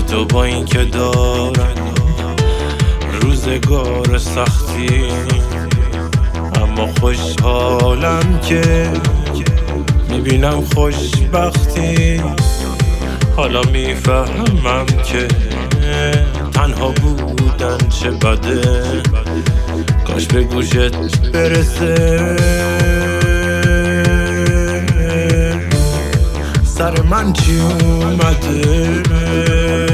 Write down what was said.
تو با این که دارن روزگار سختی، اما خوشحالم که میبینم خوشبختی. حالا میفهمم که تنها بودن چه بده، کاش به گوشت برسه. سر من چی اومده؟